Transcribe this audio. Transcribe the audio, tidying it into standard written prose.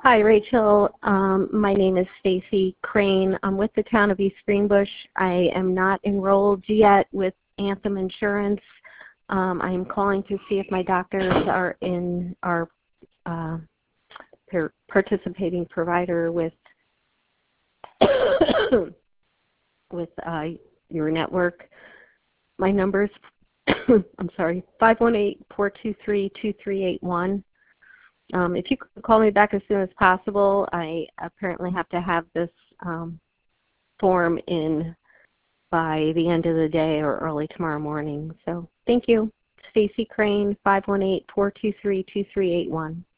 Hi, Rachel. My name is Stacy Crane. I'm with the town of East Greenbush. I am not enrolled yet with Anthem Insurance. I am calling to see if my doctors are in our participating provider with with your network. My number is I'm sorry, 518-423-2381. If you could call me back as soon as possible, I apparently have to have this form in by the end of the day or early tomorrow morning. So thank you. Stacy Crane, 518-423-2381.